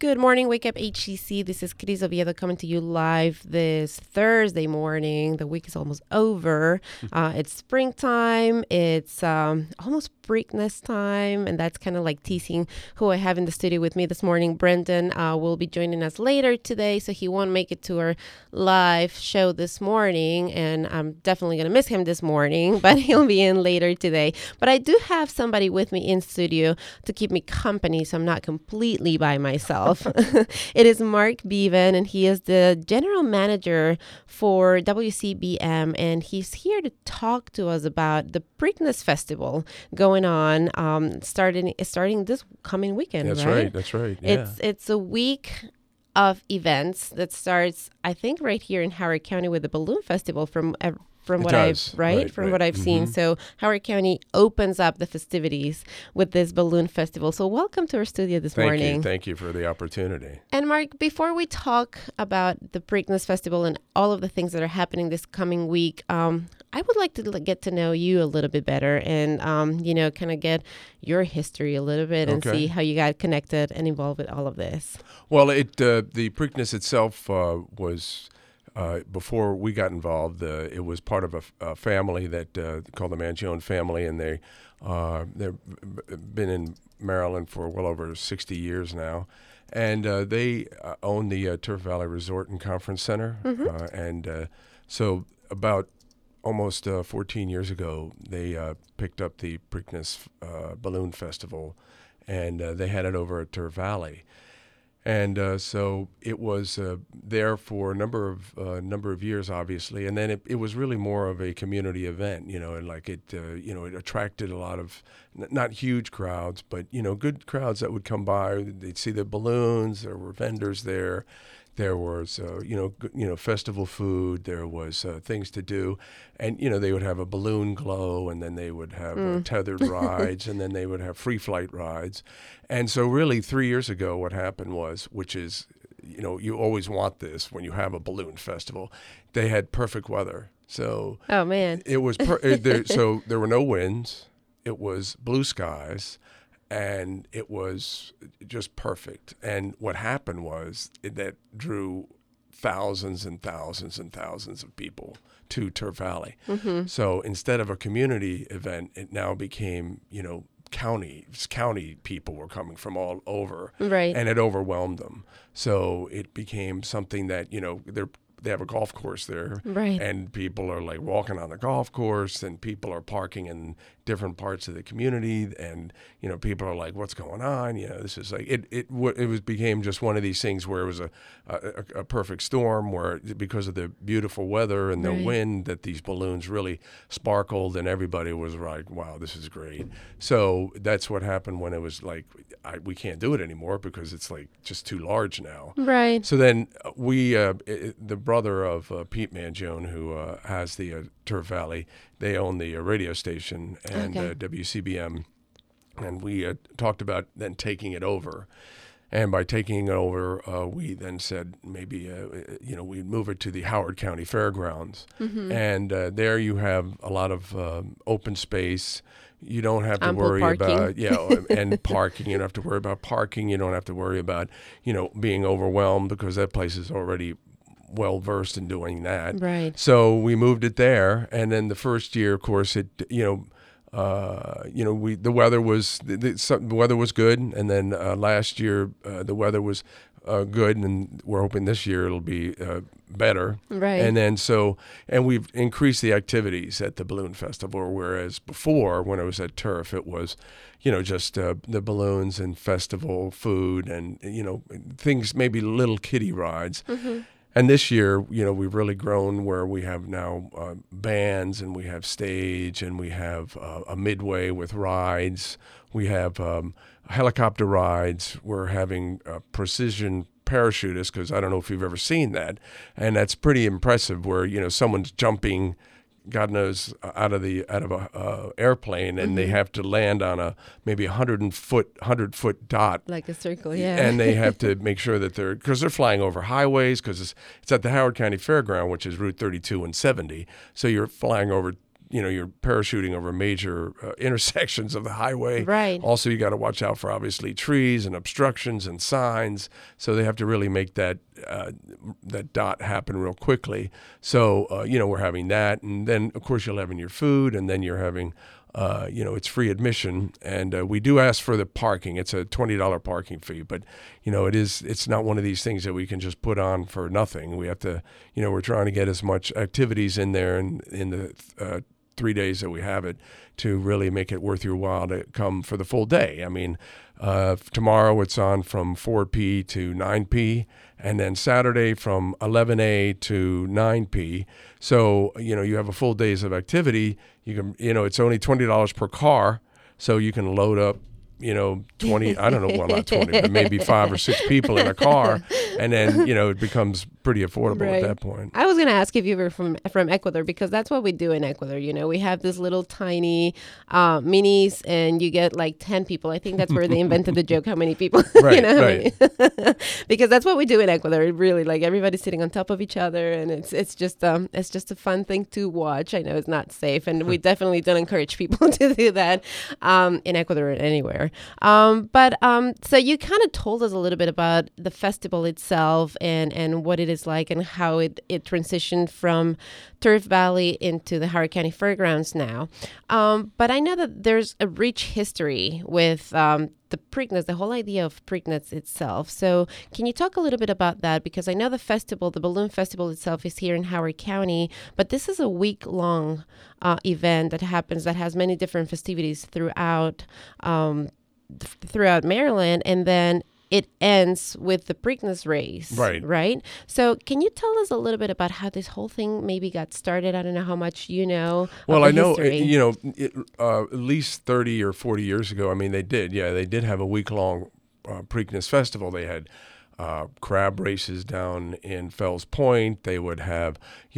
Good morning, Wake Up HCC. This is Cris Oviedo coming to you live this Thursday morning. The week is almost over. It's springtime. It's almost Preakness time, and that's kind of like teasing who I have in the studio with me this morning. Brendan will be joining us later today, so he won't make it to our live show this morning, and I'm definitely going to miss him this morning, but he'll be in later today. But I do have somebody with me in studio to keep me company, so I'm not completely by myself. It is Mark Bevan, and he is the general manager for WCBM, and he's here to talk to us about the Preakness Festival going on, starting this coming weekend. That's right. Yeah. It's a week of events that starts, I think, right here in Howard County with the Balloon Festival from what I've seen. So Howard County opens up the festivities with this balloon festival. So welcome to our studio this morning. Thank you for the opportunity. And Mark, before we talk about the Preakness Festival and all of the things that are happening this coming week, I would like to get to know you a little bit better and, kind of get your history a little bit and see how you got connected and involved with all of this. Well, the Preakness itself was... before we got involved, it was part of a family that called the Mangione family, and they've been in Maryland for well over 60 years now, and they own the Turf Valley Resort and Conference Center, so about almost 14 years ago, they picked up the Preakness Balloon Festival, and they had it over at Turf Valley. And so it was there for a number of years, obviously, and then it was really more of a community event, and like it attracted a lot of not huge crowds, but good crowds that would come by. They'd see the balloons. There were vendors there. There was, festival food. There was things to do, and they would have a balloon glow, and then they would have tethered rides, and then they would have free flight rides, and so really 3 years ago, what happened was, which is, you always want this when you have a balloon festival, they had perfect weather. So, oh man, it was so there were no winds. It was blue skies. And it was just perfect. And what happened was that drew thousands and thousands and thousands of people to Turf Valley. Mm-hmm. So instead of a community event, it now became, county people were coming from all over. Right. And it overwhelmed them. So it became something that, they have a golf course there, right? And people are like walking on the golf course, and people are parking in different parts of the community, and people are like, "What's going on?" This is like it became just one of these things where it was a perfect storm, where because of the beautiful weather and the wind, that these balloons really sparkled, and everybody was like, "Wow, this is great." So that's what happened when it was like, we can't do it anymore because it's like just too large now, right? So then the brother of Pete Mangione, who has the Turf Valley, they own the radio station and WCBM, and we talked about then taking it over. And by taking it over, we then said maybe we'd move it to the Howard County Fairgrounds, and there you have a lot of open space. You don't have to worry about and parking. You don't have to worry about parking. You don't have to worry about being overwhelmed, because that place is already well versed in doing that. Right. So we moved it there, and then the first year, of course, the weather was the weather was good, and then last year the weather was good, and we're hoping this year it'll be better. Right. And then and we've increased the activities at the Balloon Festival, whereas before, when I was at Turf, it was, just the balloons and festival food and, things, maybe little kiddie rides. Mm-hmm. And this year, we've really grown where we have now bands, and we have stage, and we have a midway with rides. We have helicopter rides. We're having precision parachutists, because I don't know if you've ever seen that. And that's pretty impressive, where, someone's jumping, God knows, out of a airplane, and they have to land on maybe 100-foot dot, like a circle, yeah. And they have to make sure that because they're flying over highways, because it's at the Howard County Fairground, which is Route 32 and 70. So you're flying over you're parachuting over major intersections of the highway. Right. Also, you got to watch out for obviously trees and obstructions and signs. So they have to really make that dot happen real quickly. So we're having that, and then of course you're having your food, and then you're having. It's free admission, and we do ask for the parking. It's a $20 parking fee, but it's not one of these things that we can just put on for nothing. We have to, we're trying to get as much activities in there in the 3 days that we have it to really make it worth your while to come for the full day. I mean, tomorrow it's on from 4 p to 9 p, and then Saturday from 11 a to 9 p. So, you have a full days of activity. You can, it's only $20 per car, so you can load up, 20, I don't know, well, not 20, but maybe 5 or 6 people in a car, and then, it becomes pretty affordable at that point. I was going to ask if you were from Ecuador, because that's what we do in Ecuador. We have this little tiny minis, and you get like 10 people. I think that's where they invented the joke, how many people, Right. Because that's what we do in Ecuador. Really, like everybody's sitting on top of each other, and it's just a fun thing to watch. I know it's not safe, and we definitely don't encourage people to do that in Ecuador or anywhere. So you kind of told us a little bit about the festival itself and what it is like, and how it transitioned from Turf Valley into the Howard County Fairgrounds now. But I know that there's a rich history with the Preakness, the whole idea of Preakness itself. So can you talk a little bit about that? Because I know the Balloon Festival itself is here in Howard County, but this is a week-long event that has many different festivities throughout Maryland, and then it ends with the Preakness race. Right. So can you tell us a little bit about how this whole thing maybe got started? I don't know how much you know. Well, I know, history. at least 30 or 40 years ago, I mean, they did have a week-long Preakness festival. They had crab races down in Fells Point. They would have,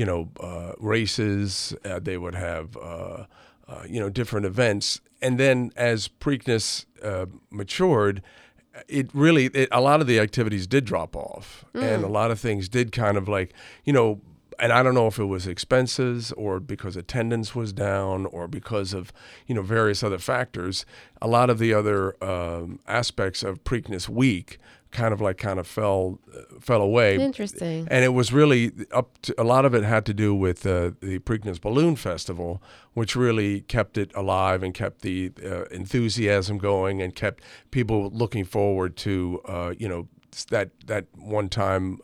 races. They would have, different events. And then as Preakness matured, a lot of the activities did drop off, and a lot of things did kind of like, and I don't know if it was expenses or because attendance was down or because of, various other factors. A lot of the other aspects of Preakness Week kind of fell away. Interesting. And it was really a lot of it had to do with the Preakness Balloon Festival, which really kept it alive and kept the enthusiasm going and kept people looking forward to that one time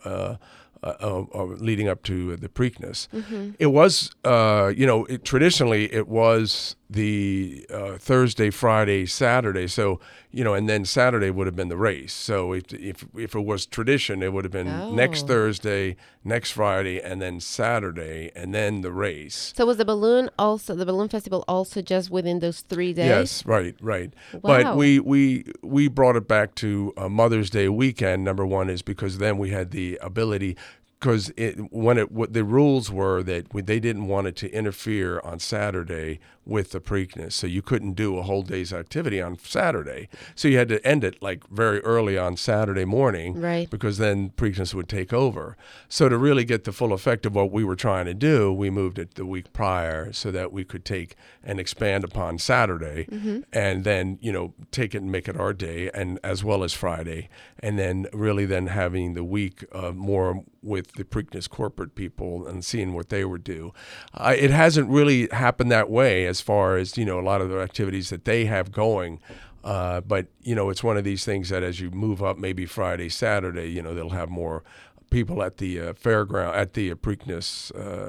leading up to the Preakness. Mm-hmm. It was traditionally it was the Thursday, Friday, Saturday. So and then Saturday would have been the race. So if it was tradition, it would have been next Thursday, next Friday, and then Saturday, and then the race. So was the balloon festival also just within those 3 days? Yes, right. Wow. But we brought it back to Mother's Day weekend. Number one is because then we had the ability. Because the rules were that they didn't want it to interfere on Saturday with the Preakness, so you couldn't do a whole day's activity on Saturday. So you had to end it like very early on Saturday morning, right? Because then Preakness would take over. So to really get the full effect of what we were trying to do, we moved it the week prior so that we could take and expand upon Saturday, and then take it and make it our day, and as well as Friday, and then really then having the week more with the Preakness corporate people and seeing what they would do. It hasn't really happened that way as far as, a lot of the activities that they have going. But, it's one of these things that as you move up maybe Friday, Saturday, they'll have more people at the fairground, at the Preakness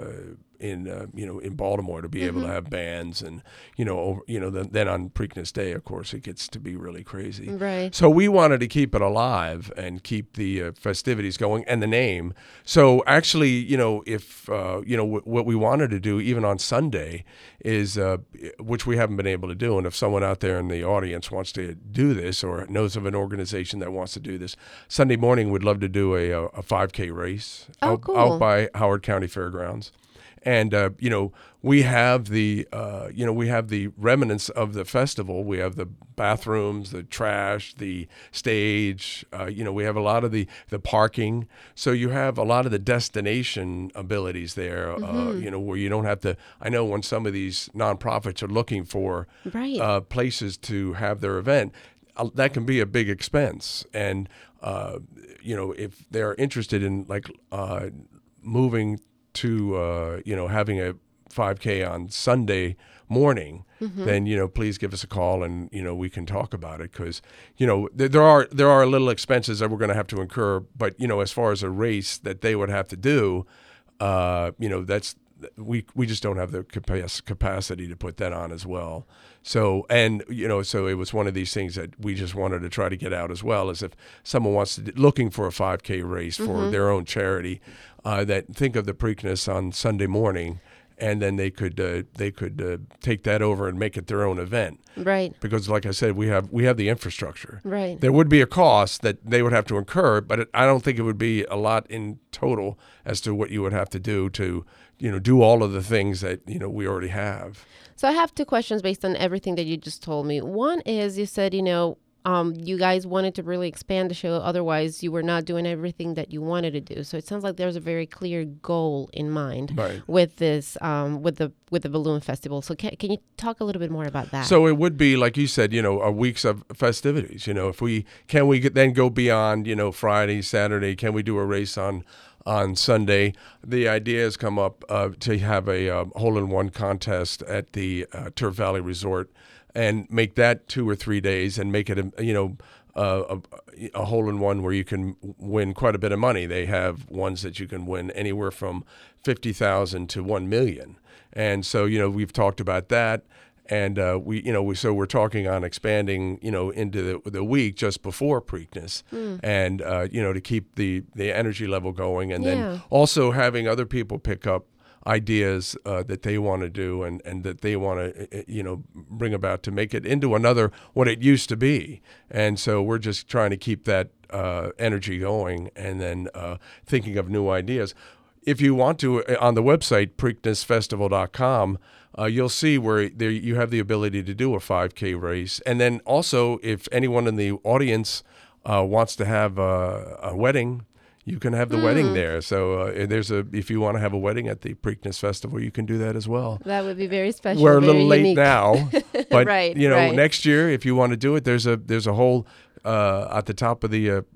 in Baltimore to be able to have bands and then on Preakness Day, of course, it gets to be really crazy. Right. So we wanted to keep it alive and keep the festivities going and the name. So actually, if what we wanted to do even on Sunday is which we haven't been able to do, and if someone out there in the audience wants to do this or knows of an organization that wants to do this, Sunday morning we'd love to do a 5K race cool. out by Howard County Fairgrounds. And we have the remnants of the festival. We have the bathrooms, the trash, the stage. We have a lot of the parking. So you have a lot of the destination abilities there. Where you don't have to. I know when some of these nonprofits are looking for right. places to have their event, that can be a big expense. And if they're interested in moving to having a 5K on Sunday morning, then please give us a call and we can talk about it, because there are little expenses that we're going to have to incur, but as far as a race that they would have to do, that's we just don't have the capacity to put that on as well. So so it was one of these things that we just wanted to try to get out as well, as if someone wants to looking for a 5K race for their own charity, that think of the Preakness on Sunday morning, and then they could take that over and make it their own event. Right. Because, like I said, we have the infrastructure. Right. There would be a cost that they would have to incur, but I don't think it would be a lot in total as to what you would have to do to do all of the things that we already have. So I have two questions based on everything that you just told me. One is, you said you guys wanted to really expand the show. Otherwise, you were not doing everything that you wanted to do. So it sounds like there's a very clear goal in mind with this, with the Balloon Festival. So can you talk a little bit more about that? So it would be, like you said, a weeks of festivities. If we then go beyond, Friday, Saturday? Can we do a race on Sunday? The idea has come up to have a hole-in-one contest at the Turf Valley Resort, and make that 2 or 3 days, and make it a hole-in-one where you can win quite a bit of money. They have ones that you can win anywhere from $50,000 to $1 million, and so we've talked about that. And we're talking on expanding, into the week just before Preakness, and to keep the energy level going, and then also having other people pick up ideas that they want to do and that they want to bring about to make it into another what it used to be. And so we're just trying to keep that energy going, and then thinking of new ideas. If you want to, on the website PreaknessFestival.com, you'll see where there you have the ability to do a 5K race. And then also, if anyone in the audience wants to have a wedding, you can have the wedding there. So if you want to have a wedding at the Preakness Festival, you can do that as well. That would be very special. We're a little unique. late now, but right. Next year, if you want to do it, there's a whole at the top of the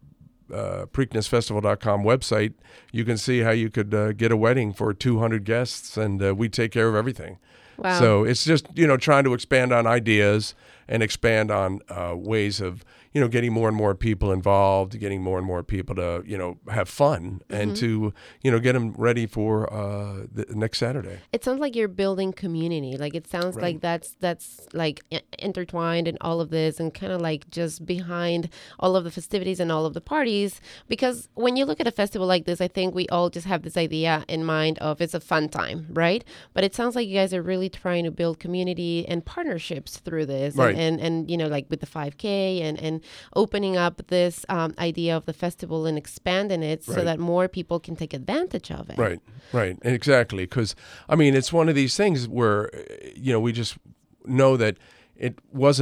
PreaknessFestival.com website. You can see how you could get a wedding for 200 guests, and we take care of everything. Wow. So it's just trying to expand on ideas and expand on ways of getting more and more people involved, getting more and more people to have fun, and to get them ready for the next Saturday. It sounds like you're building community. Like it sounds like that's like intertwined in all of this, and kind of like just behind all of the festivities and all of the parties. Because when you look at a festival like this, I think we all just have this idea in mind of it's a fun time, right? But it sounds like you guys are really trying to build community and partnerships through this, and like with the 5K and opening up this idea of the festival and expanding it so that more people can take advantage of it. Right, exactly. Because it's one of these things where we just know that it was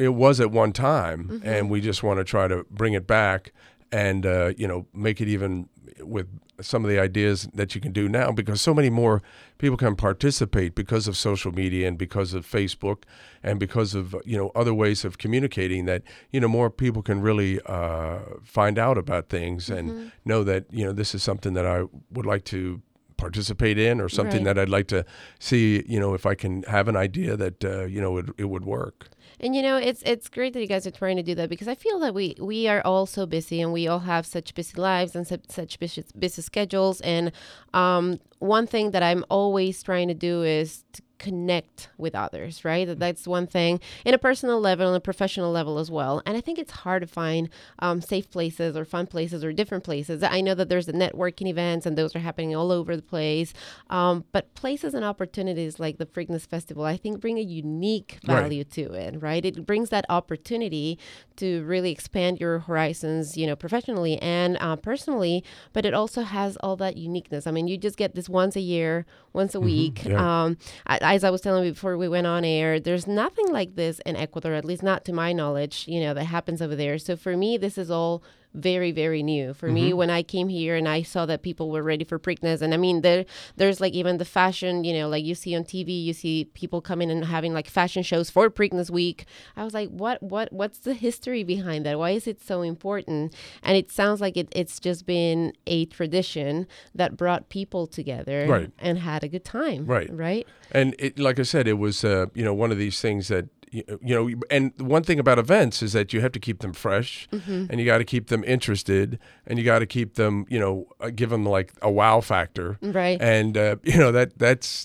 at one time, and we just want to try to bring it back and make it even with some of the ideas that you can do now, because so many more people can participate because of social media and because of Facebook and because of other ways of communicating, that more people can really find out about things and know that this is something that I would like to participate in, or something that I'd like to see if I can have an idea that it would work. And it's great that you guys are trying to do that, because I feel that we are all so busy, and we all have such busy lives and such busy schedules. And one thing that I'm always trying to do is to connect with others, right? That's one thing in a personal level and a professional level as well. And I think it's hard to find safe places or fun places or different places. I know that there's the networking events and those are happening all over the place. But places and opportunities like the Preakness Festival, I think bring a unique value to it, right? It brings that opportunity to really expand your horizons, professionally and personally, but it also has all that uniqueness. I mean, you just get this once a year, once a week. Yeah. As I was telling you before we went on air, there's nothing like this in Ecuador, at least not to my knowledge, that happens over there. So for me, this is all very, very new for me when I came here and I saw that people were ready for Preakness. And I mean, there's like even the fashion, like you see on TV, you see people coming and having like fashion shows for Preakness week. I was like, what's the history behind that? Why is it so important? And it sounds like it's just been a tradition that brought people together and had a good time. Right. And like I said, it was, one of these things that, and one thing about events is that you have to keep them fresh and you got to keep them interested and you got to keep them, give them like a wow factor. Right. And, that's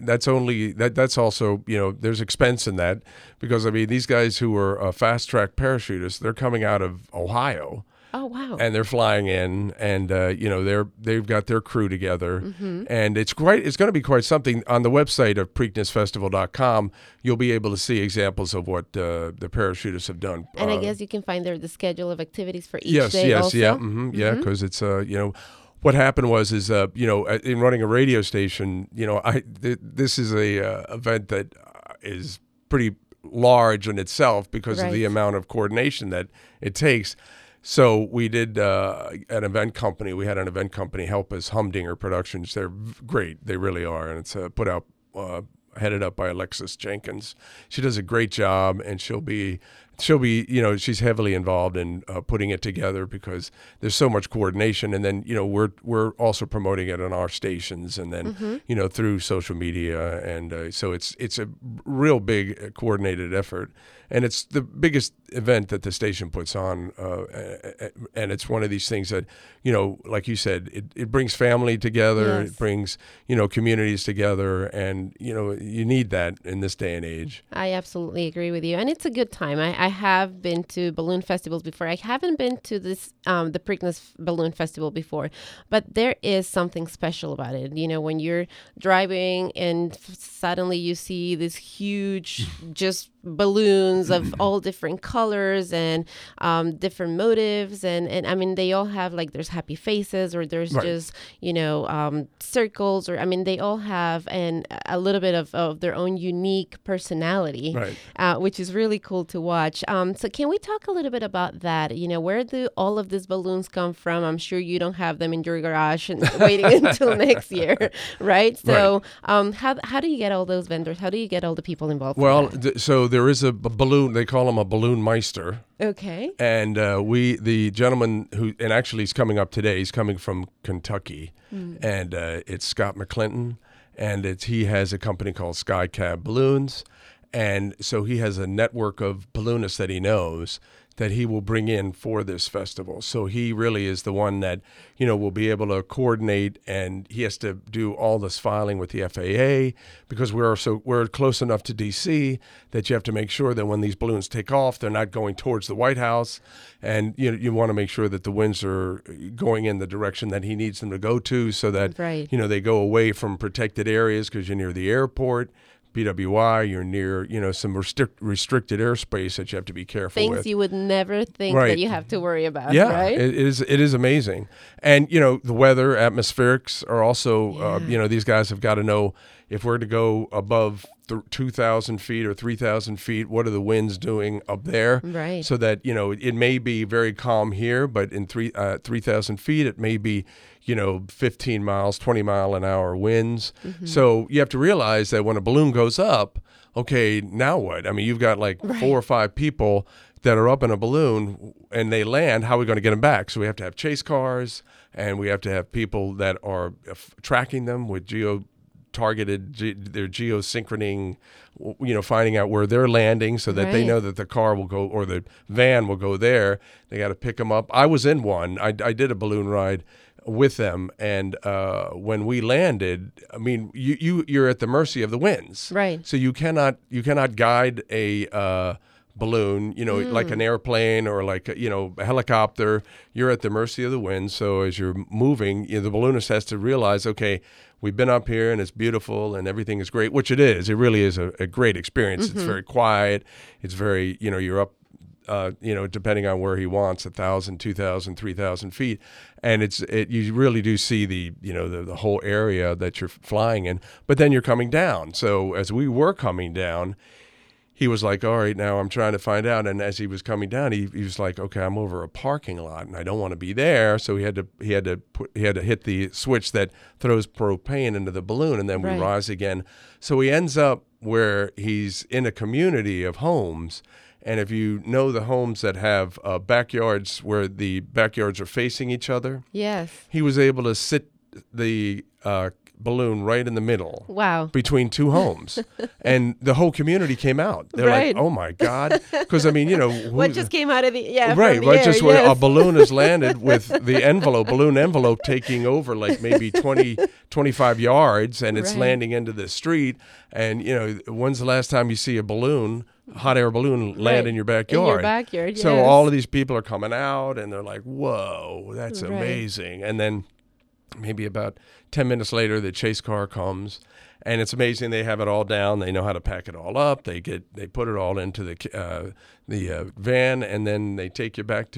also, there's expense in that because, I mean, these guys who are fast track parachutists, they're coming out of Ohio. Oh, wow. And they're flying in, and they've got their crew together, and it's going to be quite something. On the website of PreaknessFestival.com, you'll be able to see examples of what the parachutists have done. And I guess you can find there the schedule of activities for each day. Also. Yeah, because it's what happened was in running a radio station, this is a event that is pretty large in itself because of the amount of coordination that it takes. So we did an event company. We had an event company help us, Humdinger Productions. They're great. They really are. And it's headed up by Alexis Jenkins. She does a great job, and she'll be she's heavily involved in putting it together because there's so much coordination. And then, we're also promoting it on our stations and then, through social media. And so it's a real big coordinated effort. And it's the biggest event that the station puts on. And it's one of these things that, like you said, it brings family together. Yes. It brings, communities together. And, you need that in this day and age. I absolutely agree with you. And it's a good time. I have been to balloon festivals before. I haven't been to this the Preakness Balloon Festival before, but there is something special about it. When you're driving and suddenly you see this huge just balloons of all different colors and different motives and I mean they all have like there's happy faces or there's just circles or I mean they all have a little bit of their own unique personality, which is really cool to watch. So can we talk a little bit about that? Where do all of these balloons come from? I'm sure you don't have them in your garage and waiting until next year, right? So how do you get all those vendors? How do you get all the people involved? Well, so there is a balloon, they call him a balloon meister. Okay. And the gentleman and actually he's coming up today, he's coming from Kentucky, and it's Scott McClinton, and he has a company called Sky Cab Balloons, and so he has a network of balloonists that he knows that he will bring in for this festival. So he really is the one that, will be able to coordinate, and he has to do all this filing with the FAA because we're close enough to DC that you have to make sure that when these balloons take off, they're not going towards the White House. And you want to make sure that the winds are going in the direction that he needs them to go to so that, they go away from protected areas because you're near the airport. BWI, you're near, some restricted airspace that you have to be careful with. Things you would never think that you have to worry about, right? It is amazing. And, the weather, atmospherics are also, these guys have got to know if we're to go above 2,000 feet or 3,000 feet, what are the winds doing up there? Right. So that, it may be very calm here, but in 3,000 feet, it may be, 15 miles, 20 mile an hour winds. Mm-hmm. So you have to realize that when a balloon goes up, okay, now what? I mean, you've got like 4 or 5 people that are up in a balloon and they land. How are we going to get them back? So we have to have chase cars and we have to have people that are tracking them with targeted. They're geosynchroning, finding out where they're landing so that they know that the car will go or the van will go there. They got to pick them up. I was in one. I did a balloon ride with them, and when we landed, I mean, you're at the mercy of the winds, right? So you cannot guide a balloon, like an airplane or like a helicopter. You're at the mercy of the wind. So as you're moving, the balloonist has to realize, okay, we've been up here and it's beautiful and everything is great, which it is. It really is a great experience. It's very quiet. It's very, you're up. Depending on where he wants, 1,000, 2,000, 3,000 feet, and you really do see the whole area that you're flying in. But then you're coming down. So as we were coming down, he was like, "All right, now I'm trying to find out." And as he was coming down, he was like, "Okay, I'm over a parking lot, and I don't want to be there." So he had to hit the switch that throws propane into the balloon, and then we rise again. So he ends up where he's in a community of homes. And if you know the homes that have backyards where the backyards are facing each other, yes, he was able to sit the balloon right in the middle. Wow. Between two homes. And the whole community came out. They're like, oh my God. Because, I mean, what just came out of the, right, from the right. air, Just where a balloon has landed with the balloon envelope taking over like maybe 20, 25 yards, and it's landing into the street. And, when's the last time you see a balloon, hot air balloon, land in your backyard? In your backyard, So all of these people are coming out, and they're like, whoa, that's amazing. And then maybe about 10 minutes later, the chase car comes, and it's amazing. They have it all down. They know how to pack it all up. They put it all into the van, and then they take you back to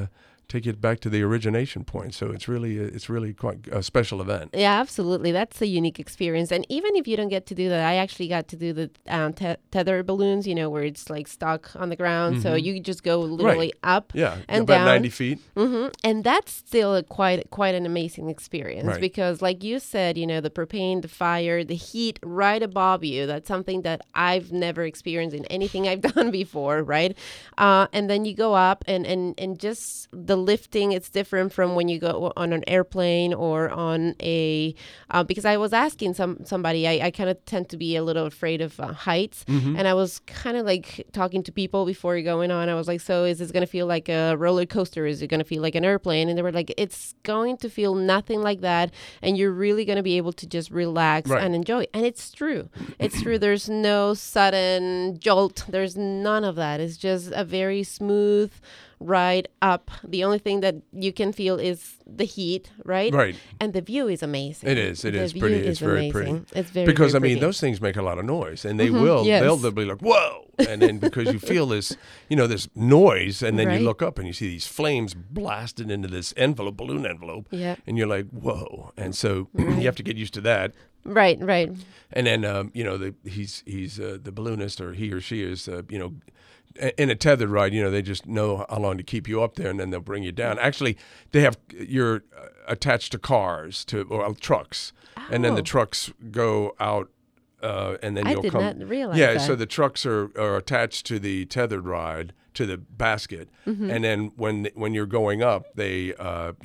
the origination point. So it's really quite a special event. Yeah, absolutely. That's a unique experience. And even if you don't get to do that, I actually got to do the tether balloons, where it's like stuck on the ground. So you just go literally up and about down. 90 feet. And that's still quite an amazing experience because like you said, the propane, the fire, the heat right above you, that's something that I've never experienced in anything I've done before, right? And then you go up and just the lifting, it's different from when you go on an airplane or on a because I was asking somebody, I kind of tend to be a little afraid of heights, and I was kind of like talking to people before going on. I was like, so is this going to feel like a roller coaster? Is it going to feel like an airplane? And they were like, it's going to feel nothing like that, and you're really going to be able to just relax and enjoy. And it's true. It's true. There's no sudden jolt. There's none of that. It's just a very smooth ride up. The only thing that you can feel is the heat, right? Right. And the view is amazing. It is. It is pretty. It's very pretty. It's very because very I mean, pretty. those things make a lot of noise, and they will. They'll be like, whoa, and then because you feel this, this noise, and then you look up and you see these flames blasted into this balloon envelope, and you're like, whoa, and so you have to get used to that. Right. And then he's the balloonist, or he or she is in a tethered ride, they just know how long to keep you up there, and then they'll bring you down. Actually, you're attached to cars or trucks, and then the trucks go out, and then you'll come. I did not realize that. Yeah, so the trucks are attached to the tethered ride, to the basket, and then when you're going up, they're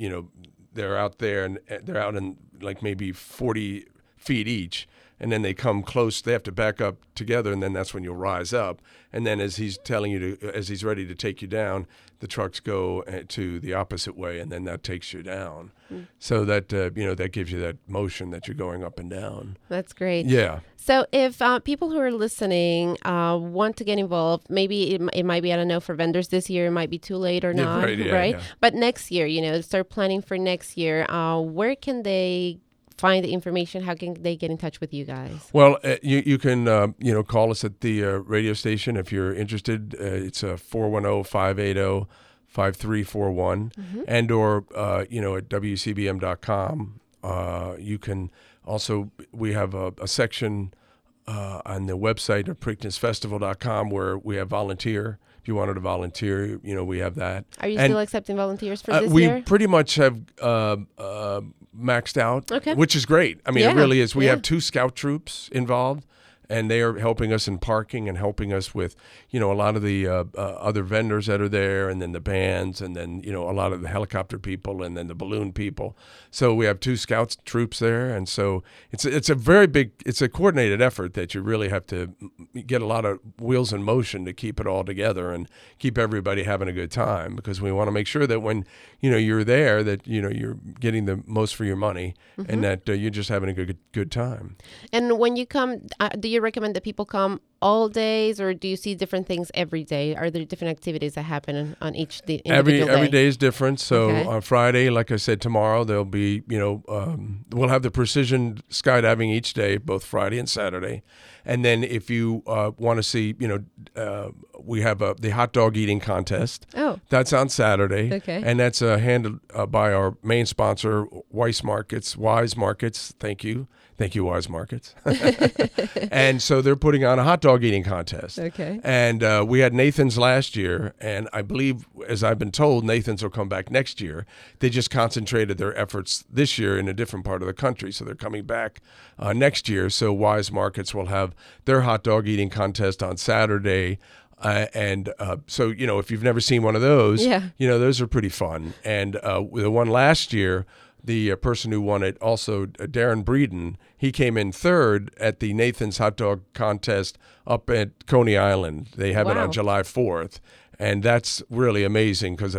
out there, and they're out in like maybe 40 feet each. And then they come close. They have to back up together, and then that's when you'll rise up. And then as he's ready to take you down, the trucks go to the opposite way, and then that takes you down. So that that gives you that motion that you're going up and down. That's great. Yeah. So if people who are listening want to get involved, maybe it might be, I don't know, for vendors this year, it might be too late or not, right? Yeah. But next year, start planning for next year. Where can they find the information? How can they get in touch with you guys? Well, you can call us at the radio station if you're interested. It's 410-580-5341, and or at WCBM.com. You can also, we have a section on the website of PreaknessFestival.com where we have volunteer. If you wanted to volunteer, we have that. Are you still accepting volunteers for this year? We pretty much have maxed out, which is great. I mean, it really is. We have 2 scout troops involved, and they are helping us in parking and helping us with, a lot of the other vendors that are there, and then the bands, and then, a lot of the helicopter people, and then the balloon people. So we have 2 Scouts troops there, and so it's a very big, it's a coordinated effort that you really have to get a lot of wheels in motion to keep it all together and keep everybody having a good time, because we want to make sure that when, you're there, that, you're getting the most for your money, and that you're just having a good time. And when you come, do you recommend that people come all days, or do you see different things every day? Are there different activities that happen on each individual day? Every day is different. So Okay. on Friday, like I said, tomorrow there'll be, we'll have the precision skydiving each day, both Friday and Saturday. And then if you want to see, we have the hot dog eating contest. Oh. That's on Saturday. Okay. And that's handled by our main sponsor, Wise Markets. Thank you. Thank you, Wise Markets. And so they're putting on a hot dog eating contest. Okay. And we had Nathan's last year, and I believe, as I've been told, Nathan's will come back next year. They just concentrated their efforts this year in a different part of the country, so they're coming back next year. So Wise Markets will have their hot dog eating contest on Saturday. So, if you've never seen one of those, Yeah. Those are pretty fun. And the one last year, the person who won it, also Darren Breeden, he came in third at the Nathan's Hot Dog Contest up at Coney Island. They have it on Wow. July 4th. And that's really amazing because,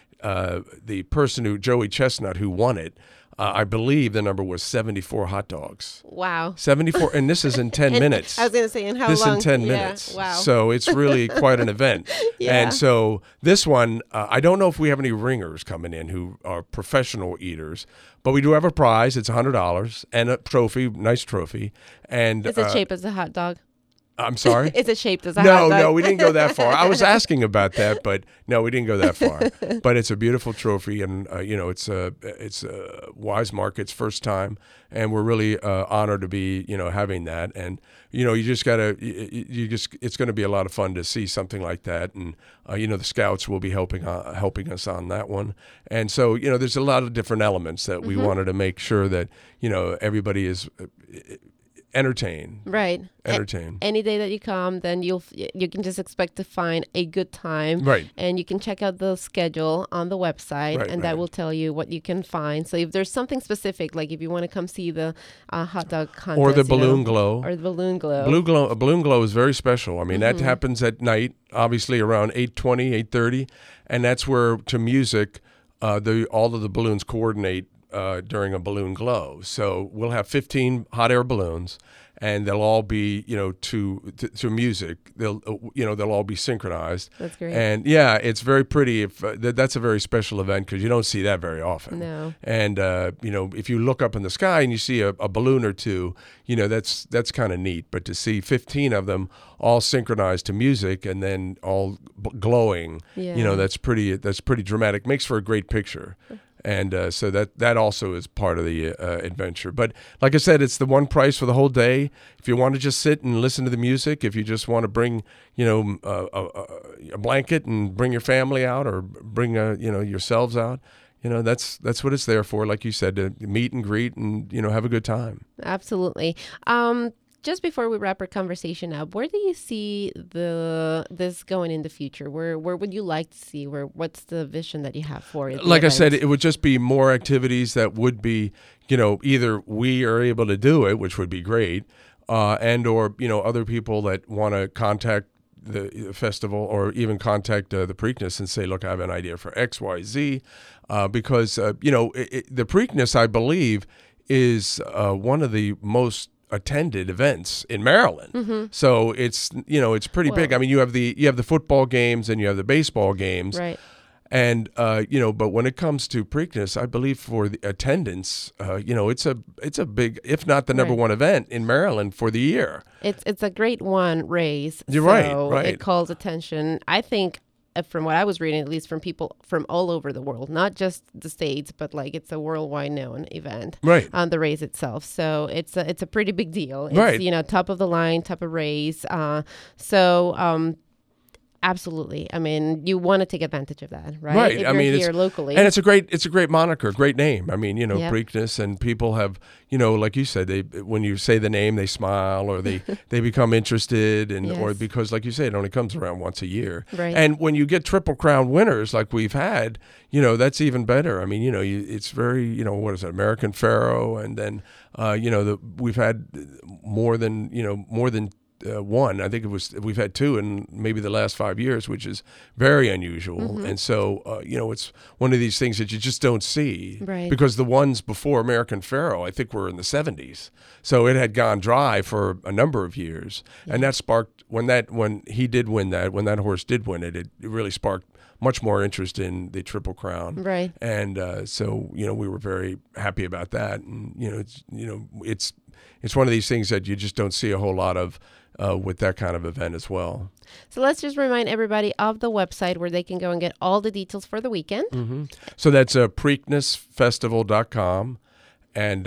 the person Joey Chestnut, who won it, I believe the number was 74 hot dogs. Wow. 74, and this is in 10 minutes. I was going to say, in how This long? in 10 Yeah, minutes. Wow. So it's really quite an event. Yeah. And so this one, I don't know if we have any ringers coming in who are professional eaters, but we do have a prize. It's $100 and a trophy, nice trophy. And Is it shaped as a hot dog? I'm sorry? Is it shaped as a hot dog? No, we didn't go that far. I was asking about that, but no, we didn't go that far. But it's a beautiful trophy, and it's Wise Market's first time, and we're really honored to be having that. And you just gotta, it's going to be a lot of fun to see something like that, and the Scouts will be helping us on that one. And so there's a lot of different elements that we wanted to make sure that everybody is entertained. Right. Entertain. Any day that you come, then you can just expect to find a good time. Right. And you can check out the schedule on the website, Right, and that will tell you what you can find. So if there's something specific, like if you want to come see the hot dog contest, Or the balloon glow. or the balloon glow. Balloon glow is very special. I mean, that happens at night, obviously around 8:20, 8:30, and that's where, to music, all of the balloons coordinate during a balloon glow. So we'll have 15 hot air balloons, and they'll all be, to music. They'll all be synchronized. That's great. And yeah, it's very pretty. That's a very special event because you don't see that very often. No. And if you look up in the sky and you see a balloon or two, that's kind of neat. But to see 15 of them all synchronized to music and then all glowing, Yeah. that's pretty dramatic. Makes for a great picture. And so that also is part of the adventure. But like I said, it's the one price for the whole day. If you want to just sit and listen to the music, if you just want to bring, a blanket and bring your family out, or bring, yourselves out, that's what it's there for. Like you said, to meet and greet and, have a good time. Absolutely. Just before we wrap our conversation up, where do you see this going in the future? Where would you like to see? What's the vision that you have for it? Like I said, it would just be more activities that would be, either we are able to do it, which would be great, or other people that want to contact the festival, or even contact the Preakness and say, look, I have an idea for X, Y, Z, because the Preakness, I believe, is one of the most attended events in Maryland. So it's pretty big. I mean, you have the football games and you have the baseball games. Right. And but when it comes to Preakness, I believe for the attendance, it's a big, if not the number one event in Maryland for the year. It's a great one raise. You're so right. It calls attention. I think, from what I was reading, at least from people from all over the world, not just the States, but like it's a worldwide known event. Right. On the race itself. So it's a pretty big deal. It's, Right. top of the line type of race. Absolutely. I mean, you want to take advantage of that, right? Right. If I you're mean, here locally. and it's a great moniker, great name. I mean, Yep. Preakness, and people have, like you said, when you say the name, they smile, or they become interested, and or Yes. because, like you say, it only comes around once a year. Right. And when you get Triple Crown winners like we've had, that's even better. I mean, it's very, what is it, American Pharoah, and then, we've had more than one. I think we've had two in maybe the last 5 years, which is very unusual. Mm-hmm. And so, it's one of these things that you just don't see, Right. because the ones before American Pharoah, I think, were in the 70s. So it had gone dry for a number of years. Yeah. And that sparked, when he did win that, when that horse did win it, it really sparked much more interest in the Triple Crown. Right. And so, we were very happy about that. And, it's one of these things that you just don't see a whole lot of with that kind of event as well. So let's just remind everybody of the website where they can go and get all the details for the weekend. Mm-hmm. So that's PreaknessFestival.com. And,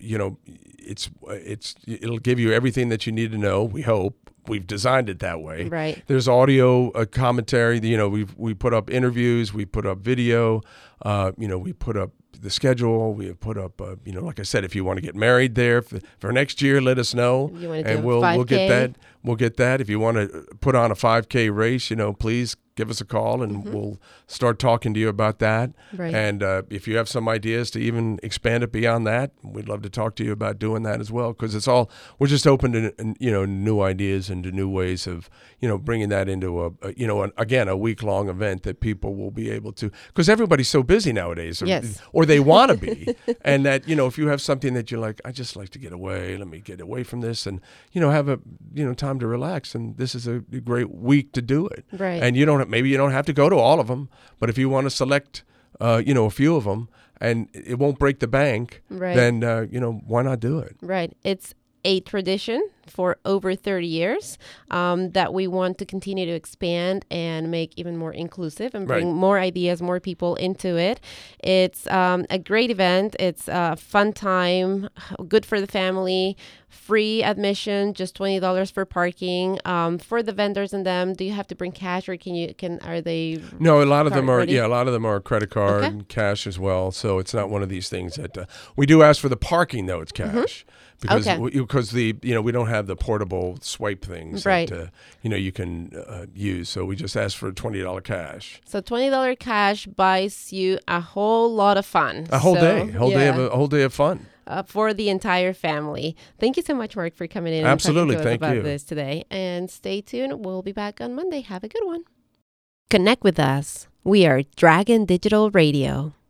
it'll give you everything that you need to know, we hope. We've designed it that way. Right. There's audio commentary. We put up interviews. We put up video. We put up the schedule. We have put up, like I said, if you want to get married there for next year, let us know, You want to and do we'll 5K? get that. We'll get that. If you want to put on a 5K race, please give us a call, and we'll start talking to you about that. Right. And if you have some ideas to even expand it beyond that, we'd love to talk to you about doing that as well, because we're just open to new ideas and to new ways of bringing that into a week-long event that people will be able to, because everybody's so busy nowadays, Yes. or they want to be, and that if you have something that you're like, I just like to get away, let me get away from this, and have a time to relax, and this is a great week to do it. Right. And maybe you don't have to go to all of them, but if you want to select a few of them, and it won't break the bank, Right. then why not do it? Right. It's a tradition for over 30 years that we want to continue to expand and make even more inclusive and bring Right. more ideas, more people into it. It's a great event. It's a fun time, good for the family, free admission, just $20 for parking. For the vendors and them, do you have to bring cash, or are they? No, a lot of them are. ready? Yeah, a lot of them are credit card Okay. and cash as well. So it's not one of these things that we do ask for the parking, though. It's cash. Because Okay. we don't have the portable swipe things Right. that you can use, so we just ask for $20 cash. So $20 cash buys you a whole lot of fun. A whole So, day, yeah. a whole day of fun. For the entire family. Thank you so much, Mark, for coming in Absolutely, and talking to us thank about you. this today. And stay tuned. We'll be back on Monday. Have a good one. Connect with us. We are Dragon Digital Radio.